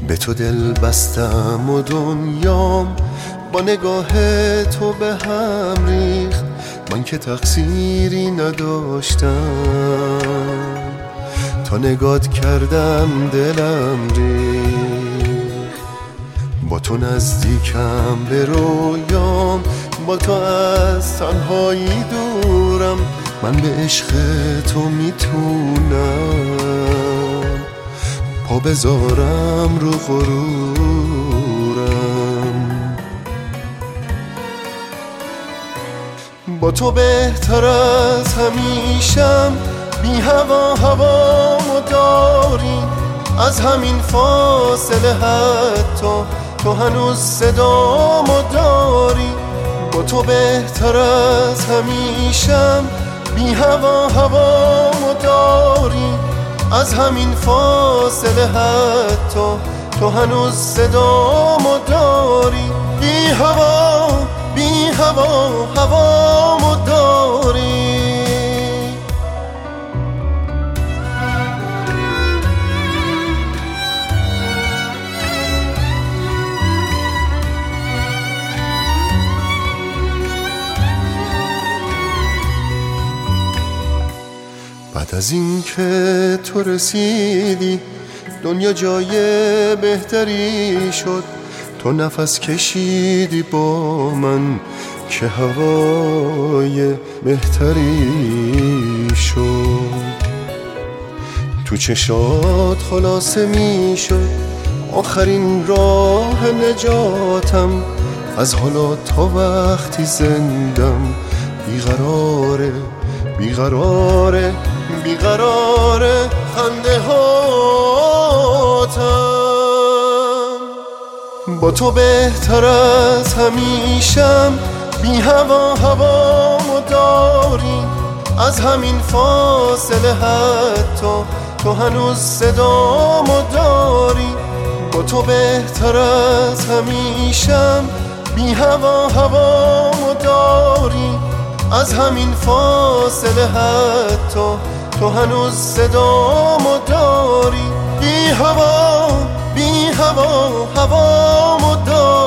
به تو دل بستم و دنیام با نگاه تو به هم ریخت. من که تقصیری نداشتم، تا نگات کردم دلم ریخت. با تو نزدیکم به رویام، با تو از تنهایی دورم. من به عشق تو میتونم پا بذارم رو غرورم. با تو بهتر از همیشم، بی هوا هوامو داری. از همین فاصله حتی تو هنوز صدامو داری. با تو بهتر از همیشم، بی هوا هوامو داری. از همین فاصله حتی تو هنوز صدامو داری. بی هوا هوامو داری. بعد از این که تو رسیدی، دنیا جای بهتری شد. تو نفس کشیدی با من که هوای بهتری شد. تو چشات خلاصه می شد آخرین راه نجاتم. از حالا تا وقتی زندم بیقراره، بیقراره، بیقراره خنده هاتم. با تو بهتر از همیشم، بی هوا هوامو داری. از همین فاصله حتی تو هنوز صدامو داری. با تو بهتر از همیشم، بی هوا هوامو داری. از همین فاصله حتی تو هنوز صدامو داری. بی هوا هوامو داری.